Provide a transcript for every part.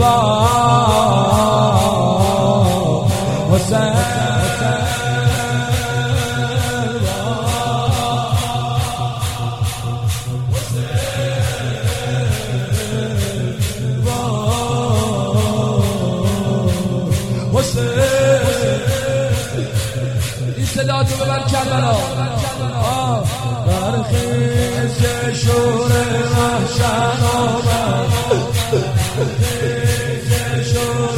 این صدا تو ببر کربلا برخیز که شور محشر آمد برخیز که شور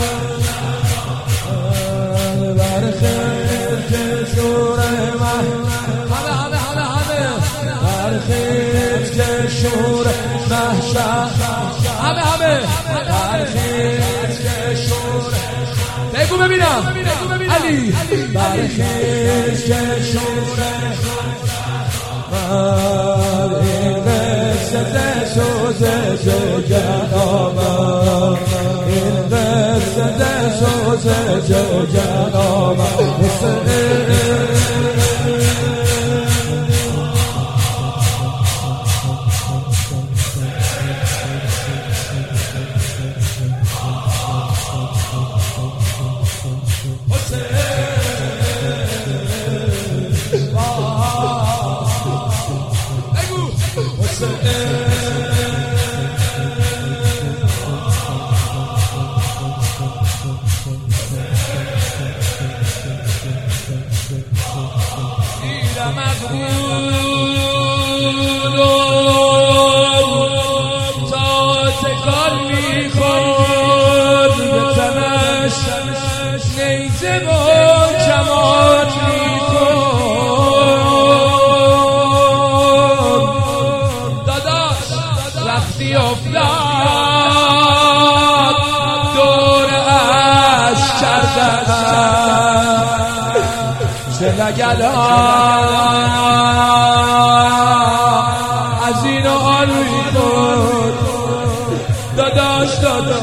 محشر برخیز که شور محشر برخیز که شور محشر برخیز که شور بگو ببینم علی برخیز که شور این قصه سوز جنابم این قصه سوز جنابم نیزه و کمان میخون داداش وقتی افتاد دور اش کردن چه نگلان از این و آن میخون داداش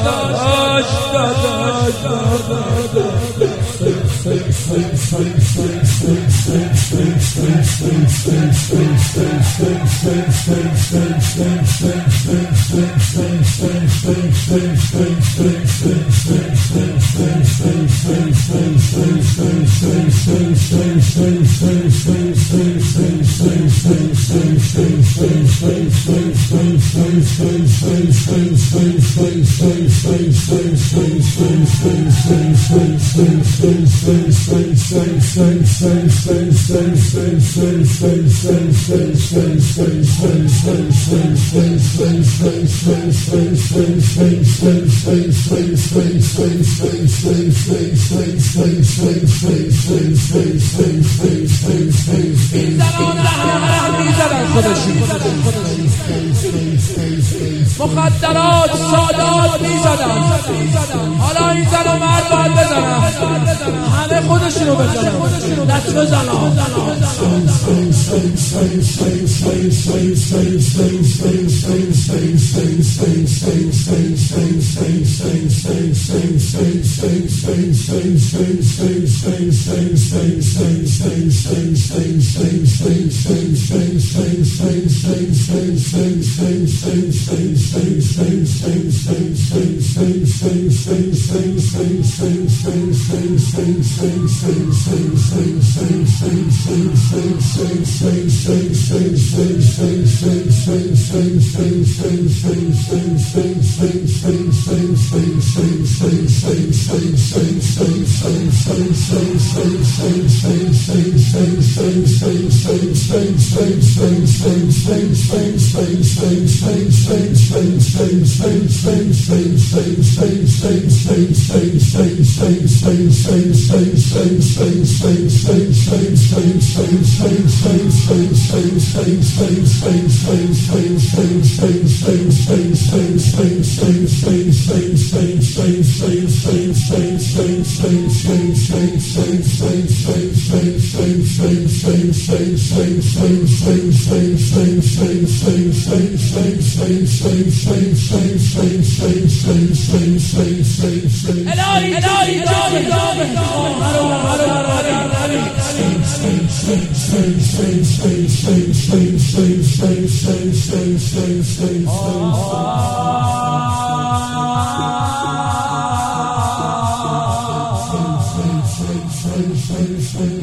مخدرات سادات میزدن حالا این زن و مرد باید بزنن همه خودشونو بزنن دست بزنن کنید